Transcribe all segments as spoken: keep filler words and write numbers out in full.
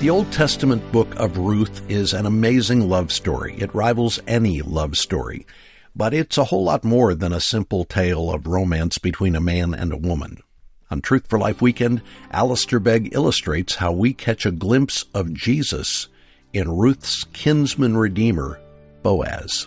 The Old Testament book of Ruth is an amazing love story. It rivals any love story. But it's a whole lot more than a simple tale of romance between a man and a woman. On Truth for Life Weekend, Alistair Begg illustrates how we catch a glimpse of Jesus in Ruth's kinsman redeemer, Boaz.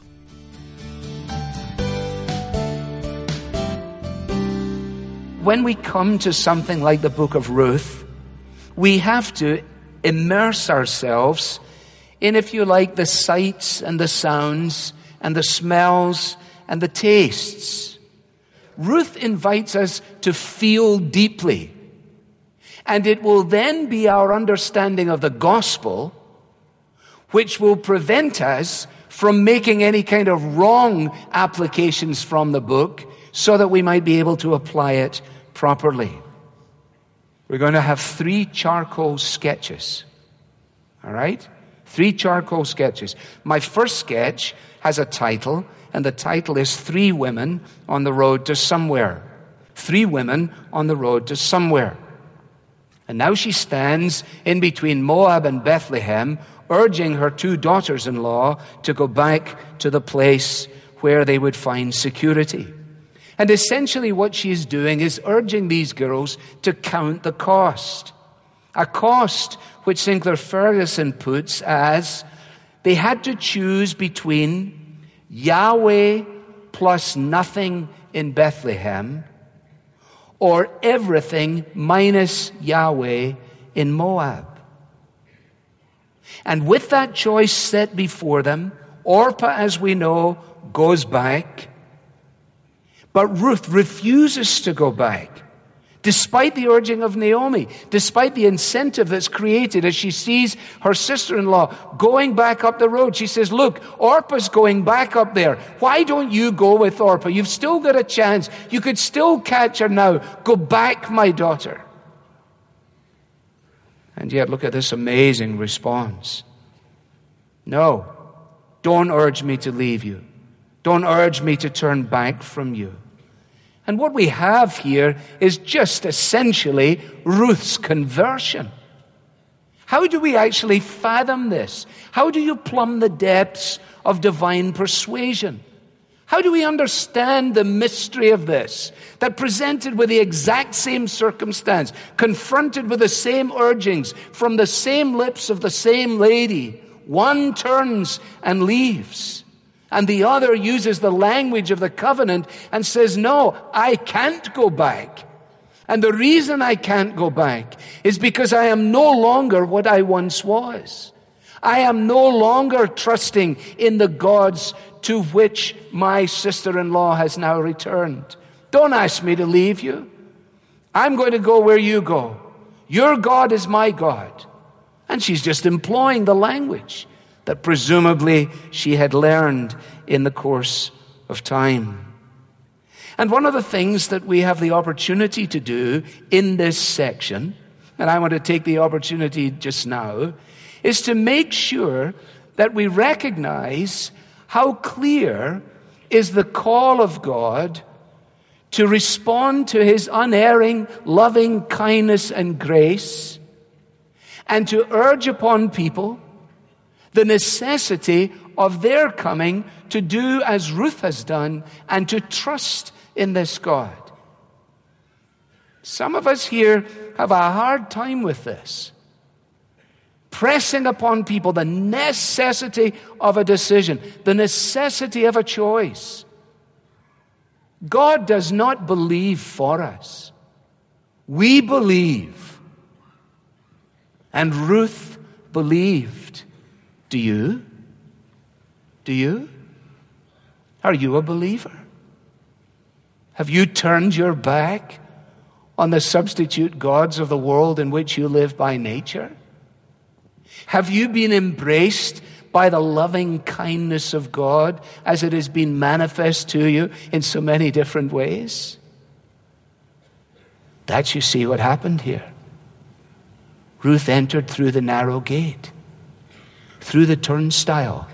When we come to something like the book of Ruth, we have to immerse ourselves in, if you like, the sights and the sounds and the smells and the tastes. Ruth invites us to feel deeply. And it will then be our understanding of the gospel which will prevent us from making any kind of wrong applications from the book so that we might be able to apply it properly. We're going to have three charcoal sketches. All right? Three charcoal sketches. My first sketch has a title, and the title is Three Women on the Road to Somewhere. Three women on the road to somewhere. And now she stands in between Moab and Bethlehem, urging her two daughters-in-law to go back to the place where they would find security. And essentially what she is doing is urging these girls to count the cost. A cost which Sinclair Ferguson puts as they had to choose between Yahweh plus nothing in Bethlehem or everything minus Yahweh in Moab. And with that choice set before them, Orpah, as we know, goes back. But Ruth refuses to go back, despite the urging of Naomi, despite the incentive that's created as she sees her sister-in-law going back up the road. She says, look, Orpah's going back up there. Why don't you go with Orpah? You've still got a chance. You could still catch her now. Go back, my daughter. And yet, look at this amazing response. No, don't urge me to leave you. Don't urge me to turn back from you. And what we have here is just essentially Ruth's conversion. How do we actually fathom this? How do you plumb the depths of divine persuasion? How do we understand the mystery of this? That presented with the exact same circumstance, confronted with the same urgings from the same lips of the same lady, one turns and leaves. And the other uses the language of the covenant and says, no, I can't go back. And the reason I can't go back is because I am no longer what I once was. I am no longer trusting in the gods to which my sister-in-law has now returned. Don't ask me to leave you. I'm going to go where you go. Your God is my God. And she's just employing the language that presumably she had learned in the course of time. And one of the things that we have the opportunity to do in this section, and I want to take the opportunity just now, is to make sure that we recognize how clear is the call of God to respond to his unerring, loving kindness and grace, and to urge upon people the necessity of their coming to do as Ruth has done and to trust in this God. Some of us here have a hard time with this. Pressing upon people the necessity of a decision, the necessity of a choice. God does not believe for us. We believe. And Ruth believed. Do you? Do you? Are you a believer? Have you turned your back on the substitute gods of the world in which you live by nature? Have you been embraced by the loving kindness of God as it has been manifest to you in so many different ways? That's, you see, what happened here. Ruth entered through the narrow gate, through the turnstile.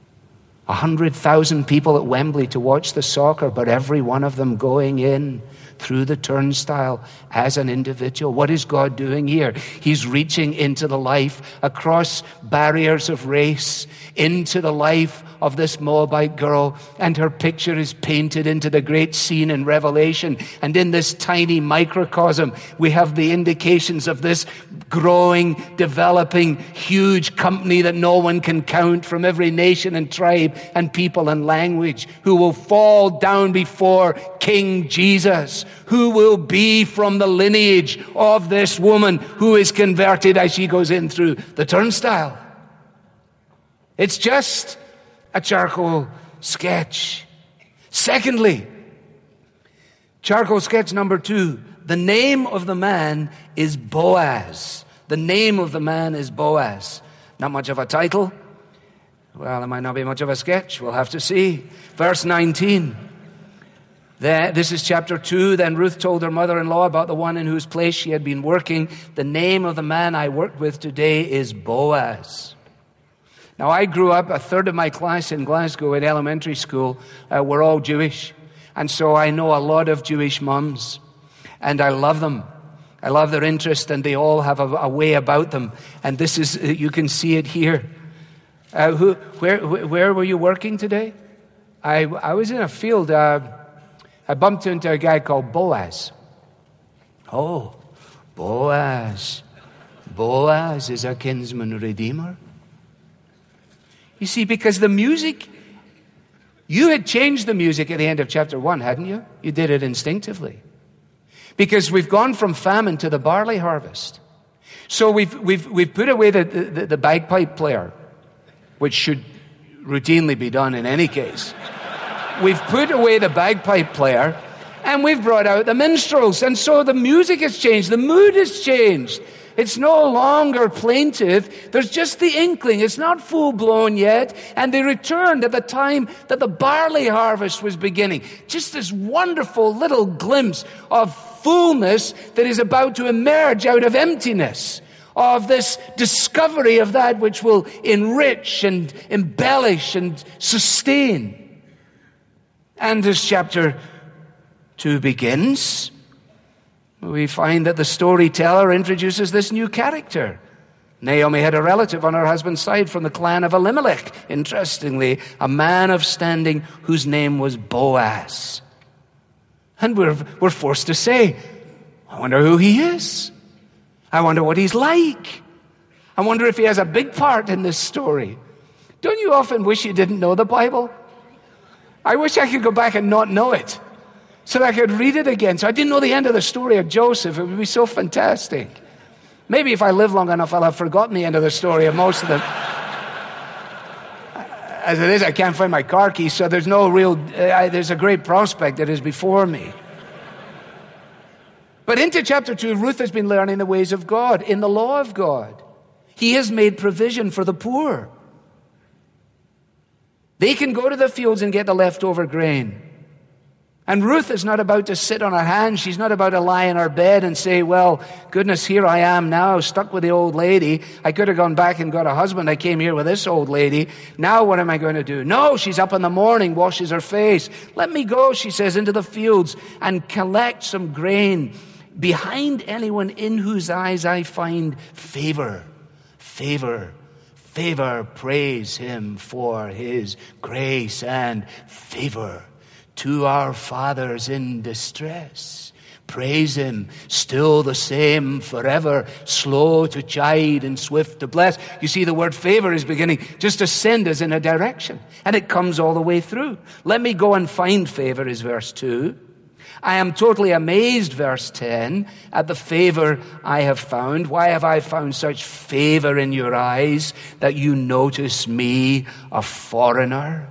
A hundred thousand people at Wembley to watch the soccer, but every one of them going in through the turnstile as an individual. What is God doing here? He's reaching into the life, across barriers of race, into the life of this Moabite girl, and her picture is painted into the great scene in Revelation. And in this tiny microcosm, we have the indications of this growing, developing, huge company that no one can count, from every nation and tribe and people and language, who will fall down before King Jesus, who will be from the lineage of this woman who is converted as she goes in through the turnstile. It's just a charcoal sketch. Secondly, charcoal sketch number two, the name of the man is Boaz. The name of the man is Boaz. Not much of a title. Well, it might not be much of a sketch. We'll have to see. Verse nineteen. The, this is chapter two. Then Ruth told her mother-in-law about the one in whose place she had been working. The name of the man I worked with today is Boaz. Now, I grew up, a third of my class in Glasgow at elementary school uh, were all Jewish. And so I know a lot of Jewish mums. And I love them. I love their interest, and they all have a, a way about them. And this is, you can see it here. Uh, who, where, where were you working today? I, I was in a field. Uh, I bumped into a guy called Boaz. Oh, Boaz. Boaz is a kinsman redeemer. You see, because the music, you had changed the music at the end of chapter one, hadn't you? You did it instinctively. Because we've gone from famine to the barley harvest. So we've we've we've put away the, the, the bagpipe player, which should routinely be done in any case. We've put away the bagpipe player, and we've brought out the minstrels. And so the music has changed, the mood has changed. It's no longer plaintive. There's just the inkling. It's not full-blown yet. And they returned at the time that the barley harvest was beginning. Just this wonderful little glimpse of fullness that is about to emerge out of emptiness, of this discovery of that which will enrich and embellish and sustain. And as chapter two begins, we find that the storyteller introduces this new character. Naomi had a relative on her husband's side from the clan of Elimelech. Interestingly, a man of standing whose name was Boaz. And we're, we're forced to say, I wonder who he is. I wonder what he's like. I wonder if he has a big part in this story. Don't you often wish you didn't know the Bible? I wish I could go back and not know it, so that I could read it again. So I didn't know the end of the story of Joseph. It would be so fantastic. Maybe if I live long enough, I'll have forgotten the end of the story of most of them. As it is, I can't find my car keys, so there's no real, uh, there's a great prospect that is before me. But into chapter two, Ruth has been learning the ways of God, in the law of God. He has made provision for the poor. They can go to the fields and get the leftover grain. And Ruth is not about to sit on her hands. She's not about to lie in her bed and say, well, goodness, here I am now, stuck with the old lady. I could have gone back and got a husband. I came here with this old lady. Now what am I going to do? No, she's up in the morning, washes her face. Let me go, she says, into the fields and collect some grain behind anyone in whose eyes I find favor. Favor. Favor. Praise him for his grace and favor. To our fathers in distress, praise him, still the same forever, slow to chide and swift to bless. You see, the word favor is beginning just to send us in a direction, and it comes all the way through. Let me go and find favor is verse two. I am totally amazed, verse ten, at the favor I have found. Why have I found such favor in your eyes that you notice me, a foreigner?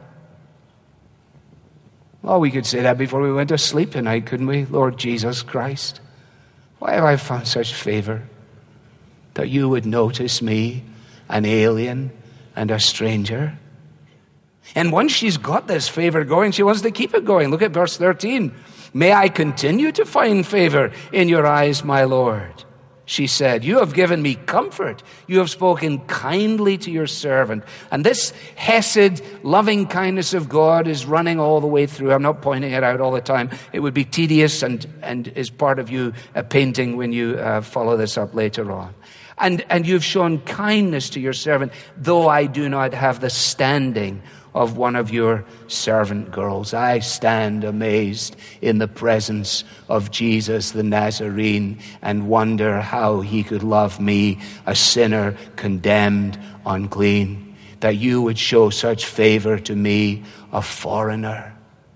Well, we could say that before we went to sleep tonight, couldn't we? Lord Jesus Christ, why have I found such favor that you would notice me, an alien and a stranger? And once she's got this favor going, she wants to keep it going. Look at verse thirteen. May I continue to find favor in your eyes, my Lord. she said. You have given me comfort. You have spoken kindly to your servant. And this hesed, loving kindness of God is running all the way through. I'm not pointing it out all the time. It would be tedious and, and is part of you uh, painting when you uh, follow this up later on. And, and you've shown kindness to your servant, though I do not have the standing of one of your servant girls. I stand amazed in the presence of Jesus the Nazarene and wonder how he could love me, a sinner, condemned, unclean, that you would show such favor to me, a foreigner.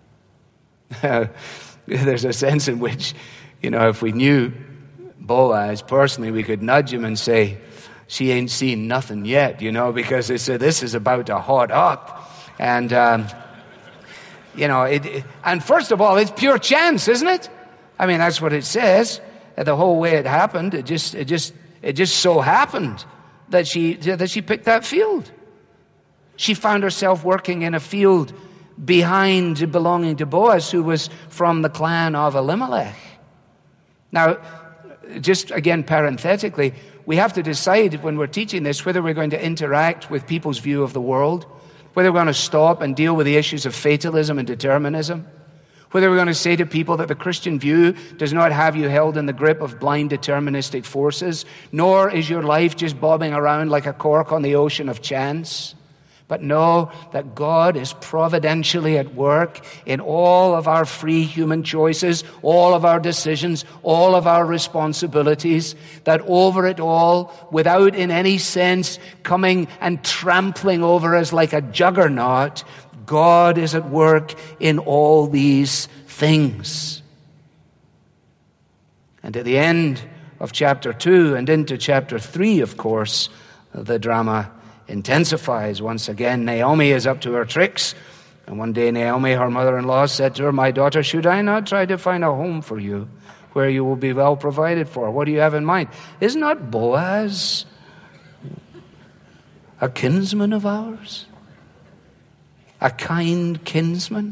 There's a sense in which, you know, if we knew Boaz personally, we could nudge him and say, she ain't seen nothing yet, you know, because they said this is about to hot up. And, um, you know, it, it, and first of all, it's pure chance, isn't it? I mean, that's what it says. The whole way it happened, it just, it just, it just so happened that she, that she picked that field. She found herself working in a field behind, belonging to Boaz, who was from the clan of Elimelech. Now, just again, parenthetically, we have to decide when we're teaching this whether we're going to interact with people's view of the world, whether we're going to stop and deal with the issues of fatalism and determinism, whether we're going to say to people that the Christian view does not have you held in the grip of blind deterministic forces, nor is your life just bobbing around like a cork on the ocean of chance. But know that God is providentially at work in all of our free human choices, all of our decisions, all of our responsibilities, that over it all, without in any sense coming and trampling over us like a juggernaut, God is at work in all these things. And at the end of chapter two and into chapter three, of course, the drama intensifies once again. Naomi is up to her tricks. And one day Naomi, her mother-in-law, said to her, my daughter, should I not try to find a home for you where you will be well provided for? What do you have in mind? Is not Boaz a kinsman of ours? A kind kinsman?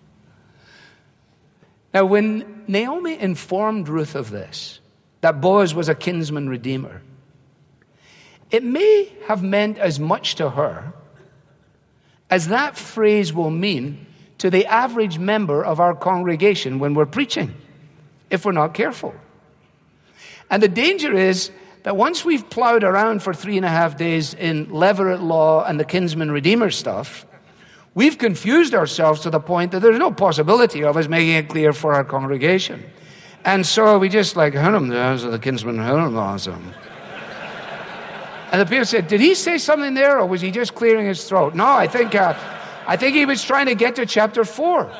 Now, when Naomi informed Ruth of this, that Boaz was a kinsman redeemer, it may have meant as much to her as that phrase will mean to the average member of our congregation when we're preaching, if we're not careful. And the danger is that once we've plowed around for three and a half days in Levirate law and the kinsman redeemer stuff, we've confused ourselves to the point that there's no possibility of us making it clear for our congregation. And so we just like, the kinsman, awesome. And the people said, did he say something there, or was he just clearing his throat? No, I think uh, I think he was trying to get to chapter four.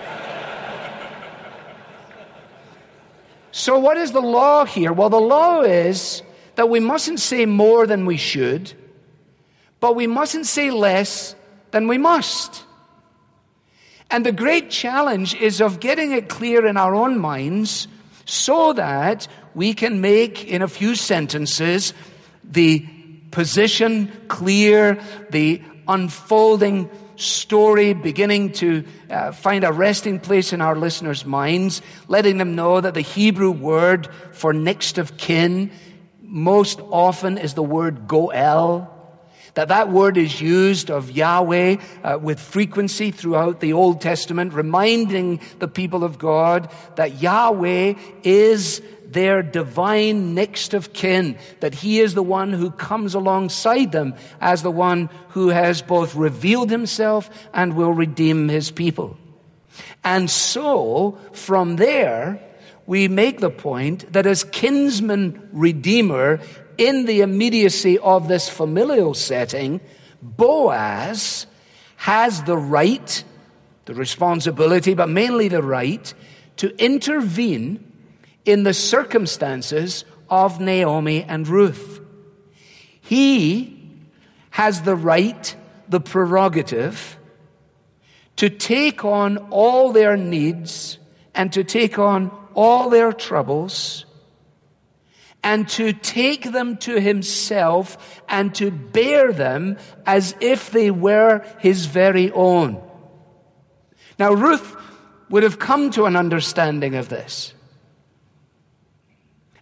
So what is the law here? Well, the law is that we mustn't say more than we should, but we mustn't say less than we must. And the great challenge is of getting it clear in our own minds so that we can make, in a few sentences, the position clear, the unfolding story beginning to uh, find a resting place in our listeners' minds, letting them know that the Hebrew word for next of kin most often is the word goel, that that word is used of Yahweh uh, with frequency throughout the Old Testament, reminding the people of God that Yahweh is their divine next of kin, that he is the one who comes alongside them as the one who has both revealed himself and will redeem his people. And so, from there, we make the point that as kinsman redeemer, in the immediacy of this familial setting, Boaz has the right, the responsibility, but mainly the right, to intervene in the circumstances of Naomi and Ruth. He has the right, the prerogative, to take on all their needs and to take on all their troubles and to take them to himself and to bear them as if they were his very own. Now, Ruth would have come to an understanding of this.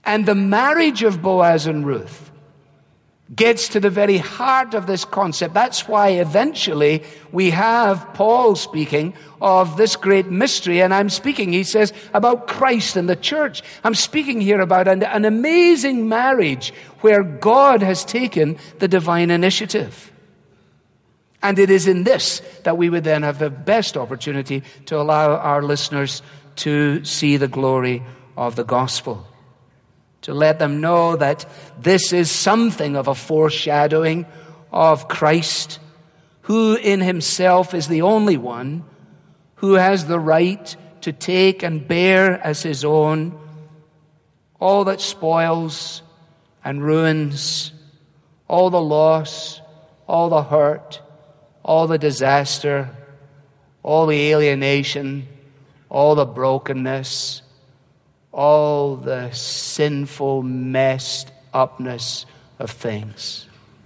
And the marriage of Boaz and Ruth gets to the very heart of this concept. That's why eventually we have Paul speaking of this great mystery. And I'm speaking, he says, about Christ and the church. I'm speaking here about an, an amazing marriage where God has taken the divine initiative. And it is in this that we would then have the best opportunity to allow our listeners to see the glory of the gospel. To let them know that this is something of a foreshadowing of Christ, who in himself is the only one who has the right to take and bear as his own all that spoils and ruins, all the loss, all the hurt, all the disaster, all the alienation, all the brokenness, all the sinful messed upness of things.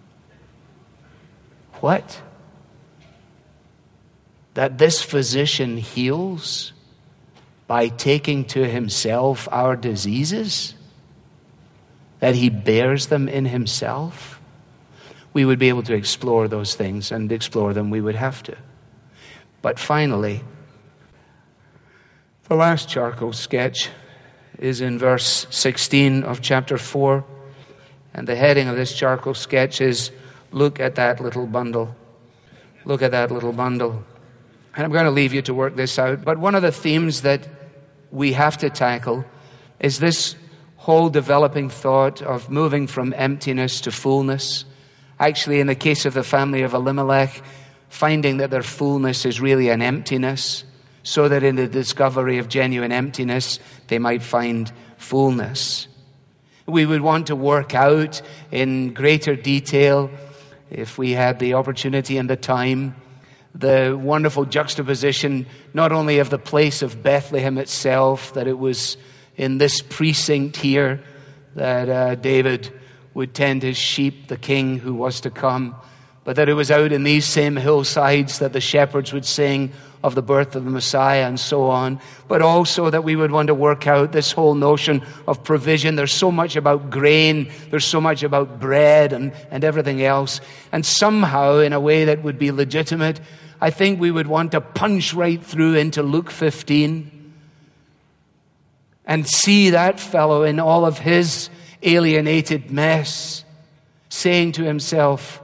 What? That this physician heals by taking to himself our diseases? That he bears them in himself? We would be able to explore those things, and explore them we would have to. But finally, the last charcoal sketch is in verse sixteen of chapter four. And the heading of this charcoal sketch is, look at that little bundle. Look at that little bundle. And I'm going to leave you to work this out. But one of the themes that we have to tackle is this whole developing thought of moving from emptiness to fullness. Actually, in the case of the family of Elimelech, finding that their fullness is really an emptiness, so that in the discovery of genuine emptiness, they might find fullness. We would want to work out in greater detail, if we had the opportunity and the time, the wonderful juxtaposition, not only of the place of Bethlehem itself, that it was in this precinct here that uh, David would tend his sheep, the king who was to come, but that it was out in these same hillsides that the shepherds would sing of the birth of the Messiah and so on. But also that we would want to work out this whole notion of provision. There's so much about grain, there's so much about bread and, and everything else. And somehow, in a way that would be legitimate, I think we would want to punch right through into Luke fifteen and see that fellow in all of his alienated mess saying to himself,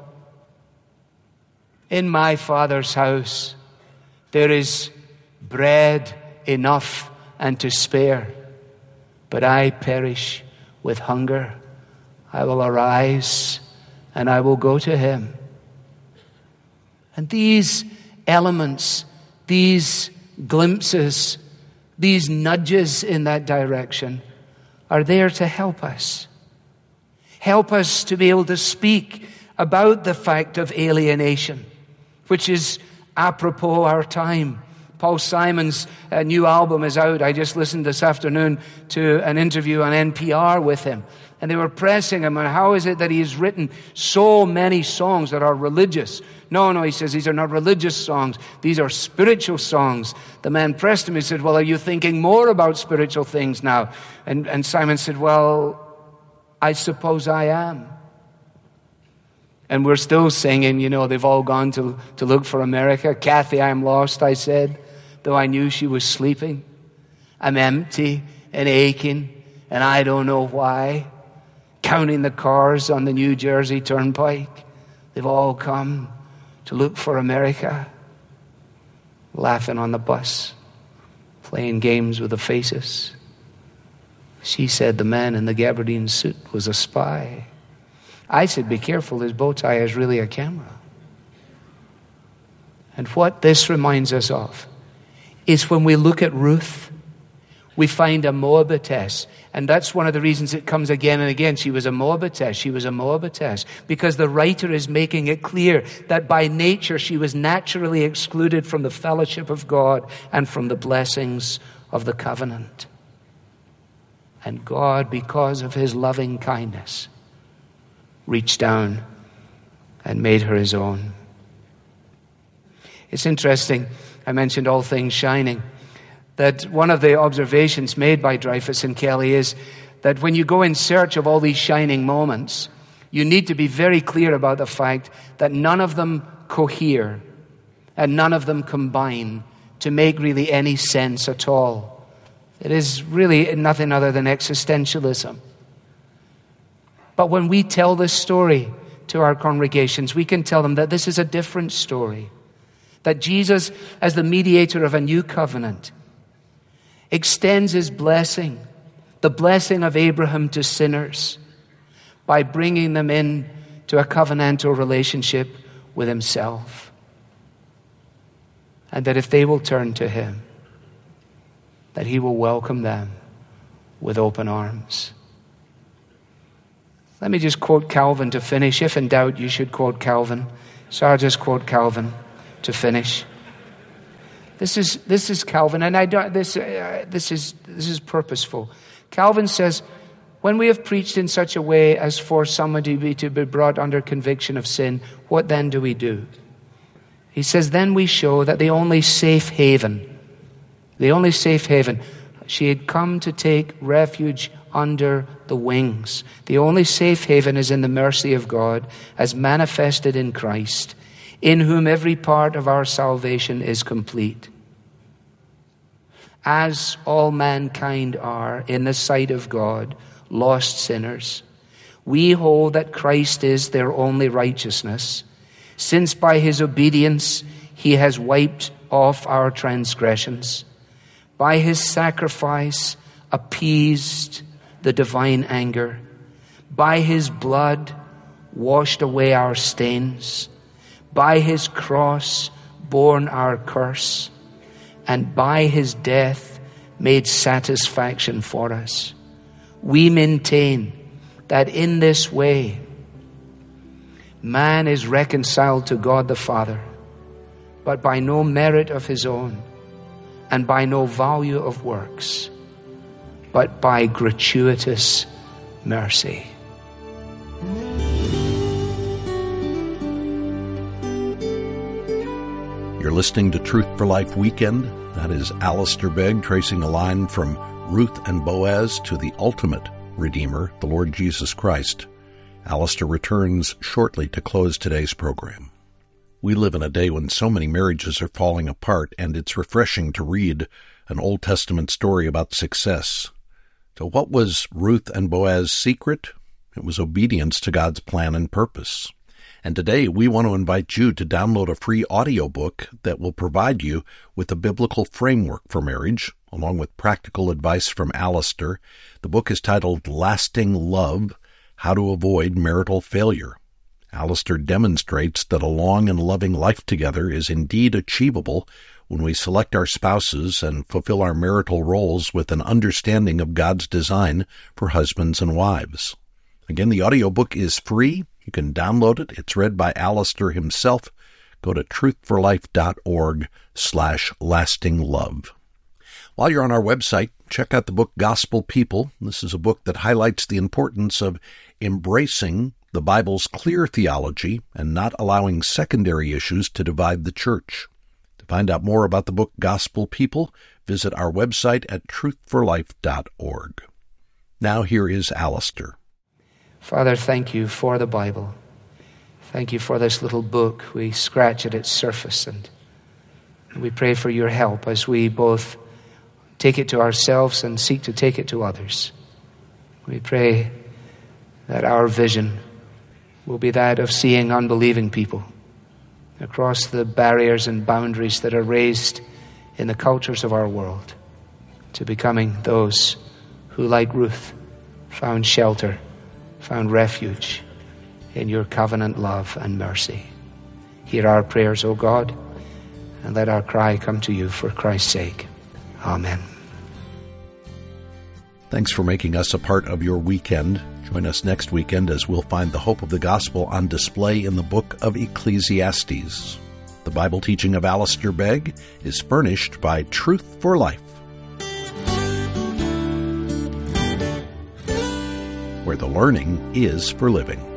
in my Father's house there is bread enough and to spare, but I perish with hunger. I will arise and I will go to him. And these elements, these glimpses, these nudges in that direction are there to help us. Help us to be able to speak about the fact of alienation, which is apropos our time. Paul Simon's uh, new album is out. I just listened this afternoon to an interview on N P R with him. And they were pressing him on how is it that he's written so many songs that are religious. No, no, he says, these are not religious songs. These are spiritual songs. The man pressed him. He said, well, are you thinking more about spiritual things now? And, and Simon said, well, I suppose I am. And we're still singing, you know, they've all gone to, to look for America. Kathy, I'm lost, I said, though I knew she was sleeping. I'm empty and aching, and I don't know why. Counting the cars on the New Jersey Turnpike. They've all come to look for America. Laughing on the bus, playing games with the faces. She said the man in the gabardine suit was a spy. I said, be careful, his bow tie is really a camera. And what this reminds us of is when we look at Ruth, we find a Moabitess. And that's one of the reasons it comes again and again. She was a Moabitess. She was a Moabitess. Because the writer is making it clear that by nature she was naturally excluded from the fellowship of God and from the blessings of the covenant. And God, because of his loving kindness, reached down and made her his own. It's interesting, I mentioned all things shining, that one of the observations made by Dreyfus and Kelly is that when you go in search of all these shining moments, you need to be very clear about the fact that none of them cohere and none of them combine to make really any sense at all. It is really nothing other than existentialism. But when we tell this story to our congregations, we can tell them that this is a different story. That Jesus, as the mediator of a new covenant, extends his blessing, the blessing of Abraham to sinners, by bringing them in to a covenantal relationship with himself. And that if they will turn to him, that he will welcome them with open arms. Let me just quote Calvin to finish. If in doubt, you should quote Calvin. So I'll just quote Calvin to finish. This is this is Calvin, and I don't. This uh, this is this is purposeful. Calvin says, "When we have preached in such a way as for somebody to be, to be brought under conviction of sin, what then do we do?" He says, "Then we show that the only safe haven, the only safe haven, she had come to take refuge under the wings. The only safe haven is in the mercy of God, as manifested in Christ, in whom every part of our salvation is complete. As all mankind are, in the sight of God, lost sinners, we hold that Christ is their only righteousness, since by his obedience he has wiped off our transgressions, by his sacrifice appeased the divine anger, by his blood washed away our stains, by his cross borne our curse, and by his death made satisfaction for us. We maintain that in this way man is reconciled to God the Father, but by no merit of his own, and by no value of works, but by gratuitous mercy." You're listening to Truth for Life Weekend. That is Alistair Begg tracing a line from Ruth and Boaz to the ultimate Redeemer, the Lord Jesus Christ. Alistair returns shortly to close today's program. We live in a day when so many marriages are falling apart, and it's refreshing to read an Old Testament story about success. So what was Ruth and Boaz's secret? It was obedience to God's plan and purpose. And today we want to invite you to download a free audiobook that will provide you with a biblical framework for marriage, along with practical advice from Alistair. The book is titled Lasting Love: How to Avoid Marital Failure. Alistair demonstrates that a long and loving life together is indeed achievable when we select our spouses and fulfill our marital roles with an understanding of God's design for husbands and wives. Again, the audiobook is free. You can download it. It's read by Alistair himself. Go to truthforlife.org slash lasting love. While you're on our website, check out the book Gospel People. This is a book that highlights the importance of embracing the Bible's clear theology and not allowing secondary issues to divide the church. To find out more about the book Gospel People, visit our website at truth for life dot org. Now here is Alistair. Father, thank you for the Bible. Thank you for this little book. We scratch at its surface, and we pray for your help as we both take it to ourselves and seek to take it to others. We pray that our vision will be that of seeing unbelieving people across the barriers and boundaries that are raised in the cultures of our world, to becoming those who, like Ruth, found shelter, found refuge in your covenant love and mercy. Hear our prayers, O God, and let our cry come to you for Christ's sake. Amen. Thanks for making us a part of your weekend. Join us next weekend as we'll find the hope of the gospel on display in the book of Ecclesiastes. The Bible teaching of Alistair Begg is furnished by Truth for Life, where the learning is for living.